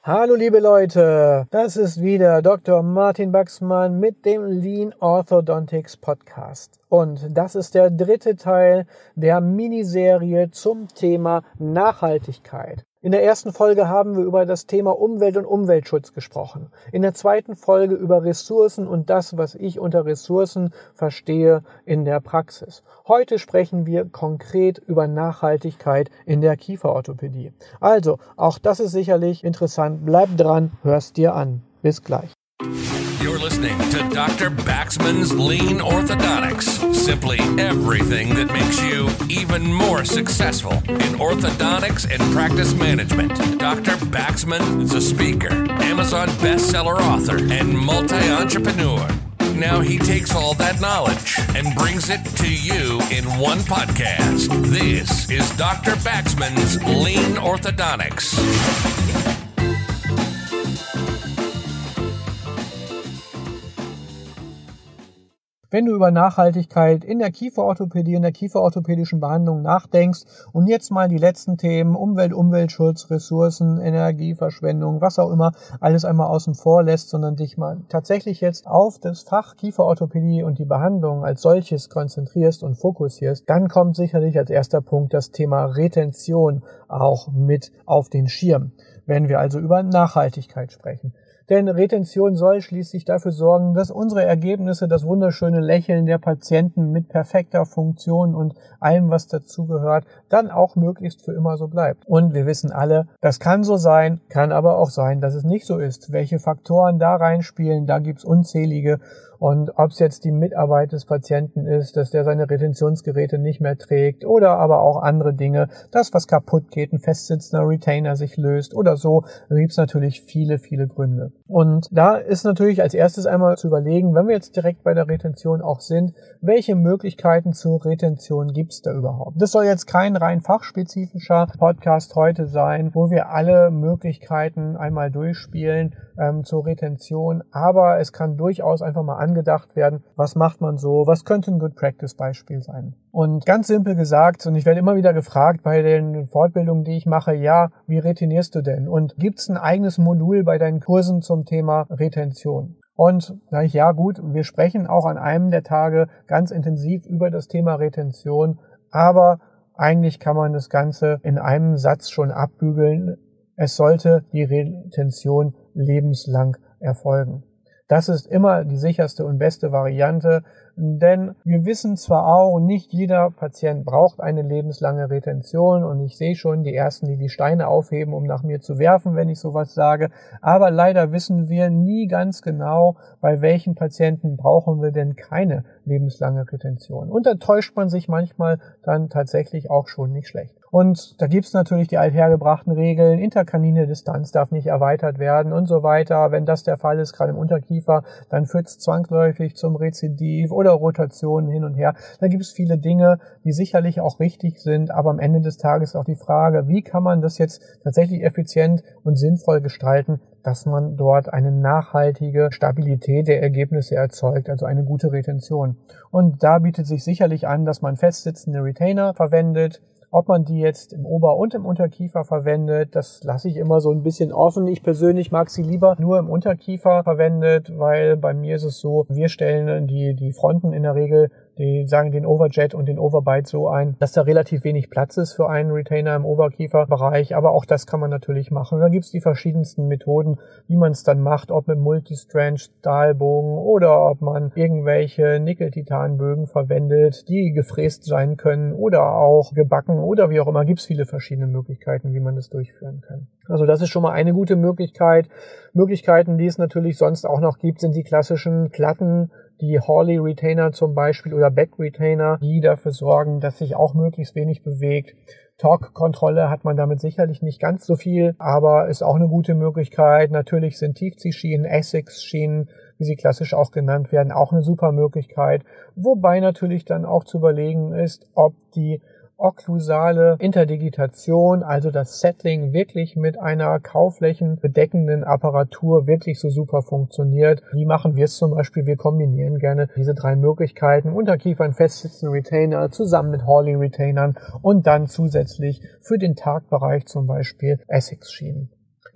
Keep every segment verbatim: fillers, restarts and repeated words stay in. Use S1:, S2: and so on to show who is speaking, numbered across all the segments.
S1: Hallo liebe Leute, das ist wieder Doktor Martin Baxmann mit dem Lean Orthodontics Podcast. Und das ist der dritte Teil der Miniserie zum Thema Nachhaltigkeit. In der ersten Folge haben wir über das Thema Umwelt und Umweltschutz gesprochen. In der zweiten Folge über Ressourcen und das, was ich unter Ressourcen verstehe in der Praxis. Heute sprechen wir konkret über Nachhaltigkeit in der Kieferorthopädie. Also, auch das ist sicherlich interessant. Bleib dran, hörst dir an. Bis gleich.
S2: You're listening to Doctor Baxman's Lean Orthodontics. Simply everything that makes you even more successful in orthodontics and practice management. Doctor Baxman is a speaker, Amazon bestseller author, and multi-entrepreneur. Now he takes all that knowledge and brings it to you in one podcast. This is Doctor Baxman's Lean Orthodontics.
S1: Wenn du über Nachhaltigkeit in der Kieferorthopädie, in der kieferorthopädischen Behandlung nachdenkst und jetzt mal die letzten Themen Umwelt, Umweltschutz, Ressourcen, Energieverschwendung, was auch immer, alles einmal außen vor lässt, sondern dich mal tatsächlich jetzt auf das Fach Kieferorthopädie und die Behandlung als solches konzentrierst und fokussierst, dann kommt sicherlich als erster Punkt das Thema Retention auch mit auf den Schirm, wenn wir also über Nachhaltigkeit sprechen. Denn Retention soll schließlich dafür sorgen, dass unsere Ergebnisse, das wunderschöne Lächeln der Patienten mit perfekter Funktion und allem, was dazugehört, dann auch möglichst für immer so bleibt. Und wir wissen alle, das kann so sein, kann aber auch sein, dass es nicht so ist. Welche Faktoren da reinspielen, da gibt's unzählige. Und ob es jetzt die Mitarbeit des Patienten ist, dass der seine Retentionsgeräte nicht mehr trägt oder aber auch andere Dinge, das, was kaputt geht, ein festsitzender Retainer sich löst oder so, da gibt es natürlich viele, viele Gründe. Und da ist natürlich als erstes einmal zu überlegen, wenn wir jetzt direkt bei der Retention auch sind, welche Möglichkeiten zur Retention gibt es da überhaupt? Das soll jetzt kein rein fachspezifischer Podcast heute sein, wo wir alle Möglichkeiten einmal durchspielen ähm, zur Retention, aber es kann durchaus einfach mal angedacht werden, was macht man so, was könnte ein Good Practice Beispiel sein. Und ganz simpel gesagt, und ich werde immer wieder gefragt bei den Fortbildungen, die ich mache, ja, wie retenierst du denn? Und gibt es ein eigenes Modul bei deinen Kursen zum Thema Retention? Und sage ich, ja gut, wir sprechen auch an einem der Tage ganz intensiv über das Thema Retention, aber eigentlich kann man das Ganze in einem Satz schon abbügeln. Es sollte die Retention lebenslang erfolgen. Das ist immer die sicherste und beste Variante, denn wir wissen zwar auch, nicht jeder Patient braucht eine lebenslange Retention und ich sehe schon die Ersten, die die Steine aufheben, um nach mir zu werfen, wenn ich sowas sage, aber leider wissen wir nie ganz genau, bei welchen Patienten brauchen wir denn keine lebenslange Retention. Und da täuscht man sich manchmal dann tatsächlich auch schon nicht schlecht. Und da gibt's natürlich die althergebrachten Regeln, interkanine Distanz darf nicht erweitert werden und so weiter. Wenn das der Fall ist, gerade im Unterkiefer, dann führt's zwangsläufig zum Rezidiv oder Rotationen hin und her. Da gibt's viele Dinge, die sicherlich auch richtig sind, aber am Ende des Tages auch die Frage, wie kann man das jetzt tatsächlich effizient und sinnvoll gestalten, dass man dort eine nachhaltige Stabilität der Ergebnisse erzeugt, also eine gute Retention. Und da bietet sich sicherlich an, dass man festsitzende Retainer verwendet. Ob man die jetzt im Ober- und im Unterkiefer verwendet, das lasse ich immer so ein bisschen offen. Ich persönlich mag sie lieber nur im Unterkiefer verwendet, weil bei mir ist es so, wir stellen die, die Fronten in der Regel, die sagen den Overjet und den Overbite so ein, dass da relativ wenig Platz ist für einen Retainer im Oberkieferbereich, aber auch das kann man natürlich machen. Da gibt es die verschiedensten Methoden, wie man es dann macht, ob mit Multistranch Stahlbogen oder ob man irgendwelche Nickel-Titan-Bögen verwendet, die gefräst sein können oder auch gebacken oder wie auch immer. Gibt es viele verschiedene Möglichkeiten, wie man das durchführen kann. Also das ist schon mal eine gute Möglichkeit. Möglichkeiten, die es natürlich sonst auch noch gibt, sind die klassischen Platten, die Hawley Retainer zum Beispiel oder Beck Retainer, die dafür sorgen, dass sich auch möglichst wenig bewegt. Torque-Kontrolle hat man damit sicherlich nicht ganz so viel, aber ist auch eine gute Möglichkeit. Natürlich sind Tiefziehschienen, Essex-Schienen, wie sie klassisch auch genannt werden, auch eine super Möglichkeit. Wobei natürlich dann auch zu überlegen ist, ob die okklusale Interdigitation, also das Settling, wirklich mit einer kauflächenbedeckenden Apparatur wirklich so super funktioniert. Wie machen wir es zum Beispiel? Wir kombinieren gerne diese drei Möglichkeiten, Unterkiefer in festsitzenden Retainer zusammen mit Hawley Retainern und dann zusätzlich für den Tagbereich zum Beispiel Essex-Schienen.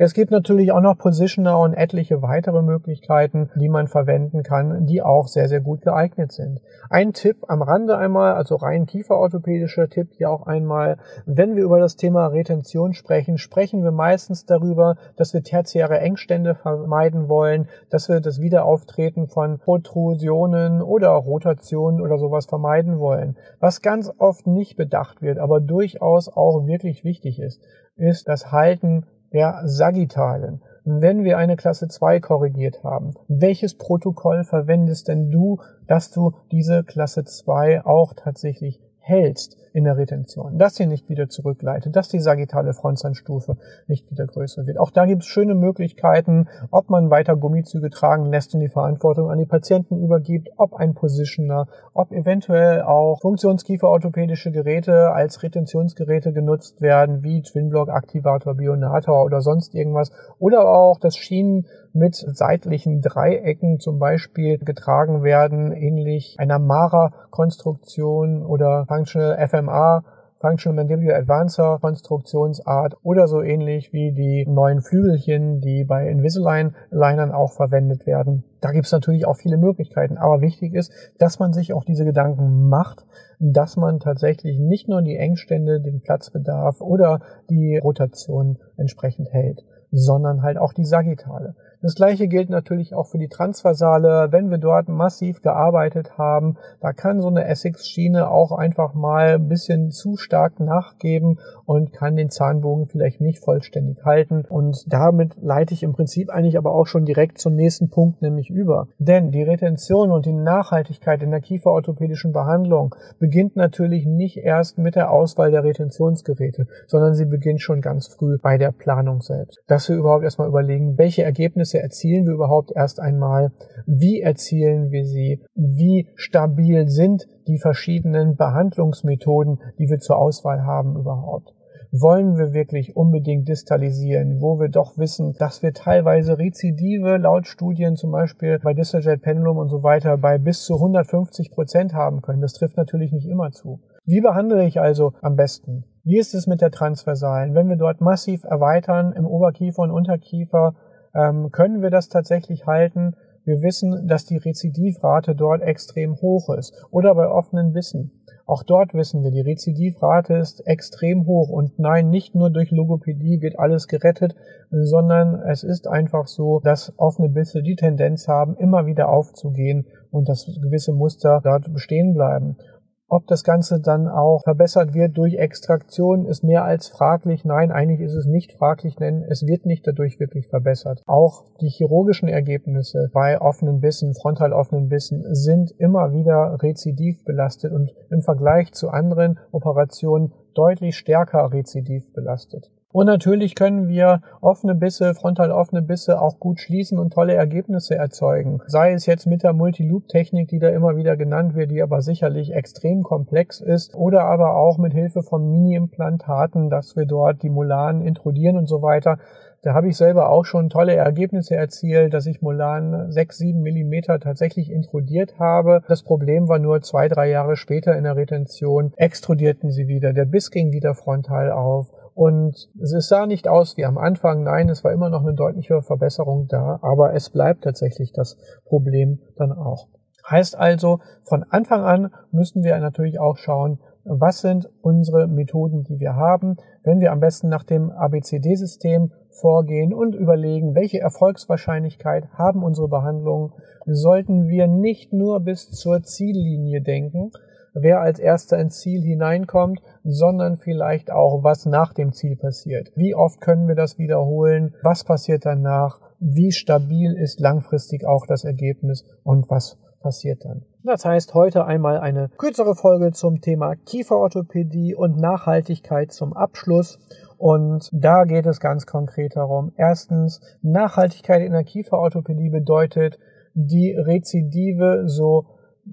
S1: Es gibt natürlich auch noch Positioner und etliche weitere Möglichkeiten, die man verwenden kann, die auch sehr, sehr gut geeignet sind. Ein Tipp am Rande einmal, also rein kieferorthopädischer Tipp hier auch einmal, wenn wir über das Thema Retention sprechen, sprechen wir meistens darüber, dass wir tertiäre Engstände vermeiden wollen, dass wir das Wiederauftreten von Protrusionen oder Rotationen oder sowas vermeiden wollen. Was ganz oft nicht bedacht wird, aber durchaus auch wirklich wichtig ist, ist das Halten der Sagittalen. Wenn wir eine Klasse zwei korrigiert haben, welches Protokoll verwendest denn du, dass du diese Klasse zwei auch tatsächlich hältst in der Retention, dass sie nicht wieder zurückleitet, dass die sagittale Frontzahnstufe nicht wieder größer wird. Auch da gibt es schöne Möglichkeiten, ob man weiter Gummizüge tragen lässt und die Verantwortung an die Patienten übergibt, ob ein Positioner, ob eventuell auch funktionskieferorthopädische Geräte als Retentionsgeräte genutzt werden, wie Twinblock-Aktivator, Bionator oder sonst irgendwas, oder auch das Schienen mit seitlichen Dreiecken zum Beispiel getragen werden, ähnlich einer Mara-Konstruktion oder Functional F M A, Functional Mandibular Advancer Konstruktionsart oder so ähnlich wie die neuen Flügelchen, die bei Invisalign-Linern auch verwendet werden. Da gibt es natürlich auch viele Möglichkeiten, aber wichtig ist, dass man sich auch diese Gedanken macht, dass man tatsächlich nicht nur die Engstände, den Platzbedarf oder die Rotation entsprechend hält, sondern halt auch die Sagittale. Das gleiche gilt natürlich auch für die Transversale. Wenn wir dort massiv gearbeitet haben, da kann so eine Essex-Schiene auch einfach mal ein bisschen zu stark nachgeben und kann den Zahnbogen vielleicht nicht vollständig halten. Und damit leite ich im Prinzip eigentlich aber auch schon direkt zum nächsten Punkt nämlich über. Denn die Retention und die Nachhaltigkeit in der kieferorthopädischen Behandlung beginnt natürlich nicht erst mit der Auswahl der Retentionsgeräte, sondern sie beginnt schon ganz früh bei der Planung selbst. Dass wir überhaupt erstmal überlegen, welche Ergebnisse erzielen wir überhaupt erst einmal, wie erzielen wir sie, wie stabil sind die verschiedenen Behandlungsmethoden, die wir zur Auswahl haben überhaupt. Wollen wir wirklich unbedingt distalisieren, wo wir doch wissen, dass wir teilweise Rezidive laut Studien zum Beispiel bei Distaljet Pendulum und so weiter bei bis zu hundertfünfzig Prozent haben können. Das trifft natürlich nicht immer zu. Wie behandle ich also am besten? Wie ist es mit der Transversalen? Wenn wir dort massiv erweitern im Oberkiefer und Unterkiefer, ähm, können wir das tatsächlich halten? Wir wissen, dass die Rezidivrate dort extrem hoch ist. Oder bei offenen Bissen. Auch dort wissen wir, die Rezidivrate ist extrem hoch. Und nein, nicht nur durch Logopädie wird alles gerettet, sondern es ist einfach so, dass offene Bisse die Tendenz haben, immer wieder aufzugehen und dass gewisse Muster dort bestehen bleiben. Ob das Ganze dann auch verbessert wird durch Extraktion, ist mehr als fraglich. Nein, eigentlich ist es nicht fraglich, denn es wird nicht dadurch wirklich verbessert. Auch die chirurgischen Ergebnisse bei offenen Bissen, frontal offenen Bissen, sind immer wieder rezidiv belastet und im Vergleich zu anderen Operationen deutlich stärker rezidiv belastet. Und natürlich können wir offene Bisse, frontal offene Bisse auch gut schließen und tolle Ergebnisse erzeugen. Sei es jetzt mit der Multiloop-Technik, die da immer wieder genannt wird, die aber sicherlich extrem komplex ist, oder aber auch mit Hilfe von Mini-Implantaten, dass wir dort die Molaren intrudieren und so weiter. Da habe ich selber auch schon tolle Ergebnisse erzielt, dass ich Molaren sechs, sieben Millimeter tatsächlich intrudiert habe. Das Problem war nur zwei, drei Jahre später in der Retention extrudierten sie wieder. Der Biss ging wieder frontal auf. Und es sah nicht aus wie am Anfang, nein, es war immer noch eine deutliche Verbesserung da, aber es bleibt tatsächlich das Problem dann auch. Heißt also, von Anfang an müssen wir natürlich auch schauen, was sind unsere Methoden, die wir haben, wenn wir am besten nach dem A B C D-System vorgehen und überlegen, welche Erfolgswahrscheinlichkeit haben unsere Behandlungen, sollten wir nicht nur bis zur Ziellinie denken, wer als erster ins Ziel hineinkommt, sondern vielleicht auch, was nach dem Ziel passiert. Wie oft können wir das wiederholen? Was passiert danach? Wie stabil ist langfristig auch das Ergebnis? Und was passiert dann? Das heißt, heute einmal eine kürzere Folge zum Thema Kieferorthopädie und Nachhaltigkeit zum Abschluss. Und da geht es ganz konkret darum. Erstens, Nachhaltigkeit in der Kieferorthopädie bedeutet, die Rezidive so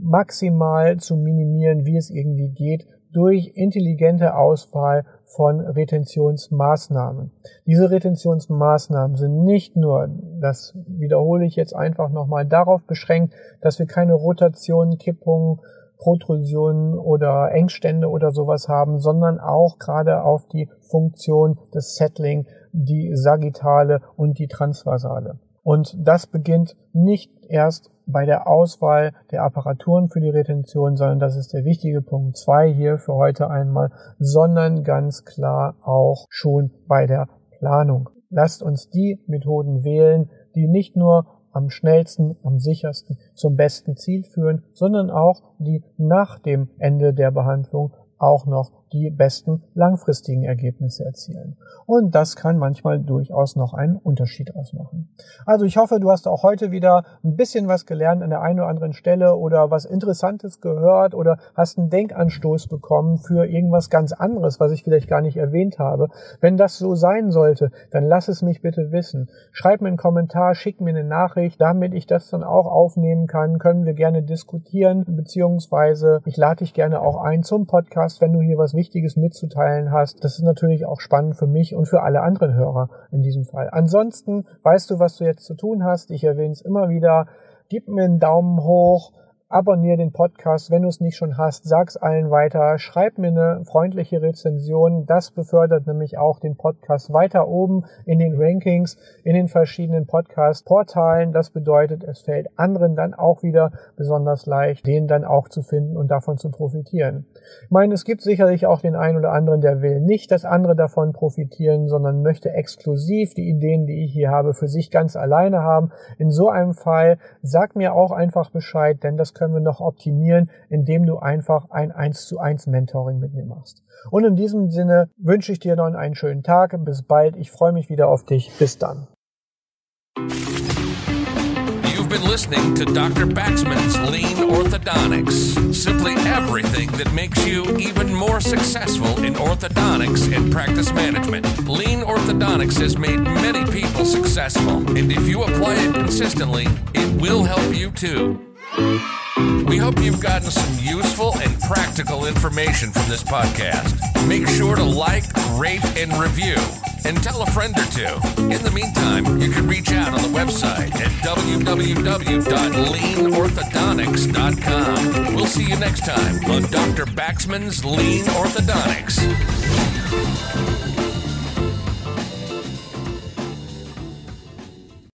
S1: maximal zu minimieren, wie es irgendwie geht, durch intelligente Auswahl von Retentionsmaßnahmen. Diese Retentionsmaßnahmen sind nicht nur, das wiederhole ich jetzt einfach nochmal, darauf beschränkt, dass wir keine Rotationen, Kippungen, Protrusionen oder Engstände oder sowas haben, sondern auch gerade auf die Funktion des Settling, die sagittale und die transversale. Und das beginnt nicht erst bei der Auswahl der Apparaturen für die Retention, sondern das ist der wichtige Punkt zwei hier für heute einmal, sondern ganz klar auch schon bei der Planung. Lasst uns die Methoden wählen, die nicht nur am schnellsten, am sichersten zum besten Ziel führen, sondern auch die nach dem Ende der Behandlung auch noch die besten langfristigen Ergebnisse erzielen. Und das kann manchmal durchaus noch einen Unterschied ausmachen. Also ich hoffe, du hast auch heute wieder ein bisschen was gelernt an der einen oder anderen Stelle oder was Interessantes gehört oder hast einen Denkanstoß bekommen für irgendwas ganz anderes, was ich vielleicht gar nicht erwähnt habe. Wenn das so sein sollte, dann lass es mich bitte wissen. Schreib mir einen Kommentar, schick mir eine Nachricht, damit ich das dann auch aufnehmen kann, können wir gerne diskutieren, beziehungsweise ich lade dich gerne auch ein zum Podcast, wenn du hier was Wichtiges mitzuteilen hast. Das ist natürlich auch spannend für mich und für alle anderen Hörer in diesem Fall. Ansonsten weißt du, was du jetzt zu tun hast. Ich erwähne es immer wieder. Gib mir einen Daumen hoch. Abonniere den Podcast, wenn du es nicht schon hast, sag's allen weiter, schreib mir eine freundliche Rezension, das befördert nämlich auch den Podcast weiter oben in den Rankings, in den verschiedenen Podcast-Portalen, das bedeutet, es fällt anderen dann auch wieder besonders leicht, den dann auch zu finden und davon zu profitieren. Ich meine, es gibt sicherlich auch den einen oder anderen, der will nicht, dass andere davon profitieren, sondern möchte exklusiv die Ideen, die ich hier habe, für sich ganz alleine haben. In so einem Fall sag mir auch einfach Bescheid, denn das können wir noch optimieren, indem du einfach ein eins zu eins Mentoring mit mir machst. Und in diesem Sinne wünsche ich dir noch einen schönen Tag. Bis bald. Ich freue mich wieder auf dich. Bis dann.
S2: You've been listening to Doctor Baxman's Lean Orthodontics. Simply everything that makes you even more successful in orthodontics and practice management. Lean Orthodontics has made many people successful, and if you apply it consistently, it will help you too. We hope you've gotten some useful and practical information from this podcast. Make sure to like, rate, and review, and tell a friend or two. In the meantime, you can reach out on the website at w w w dot lean orthodontics dot com. We'll see you next time on Doctor Baxman's Lean Orthodontics.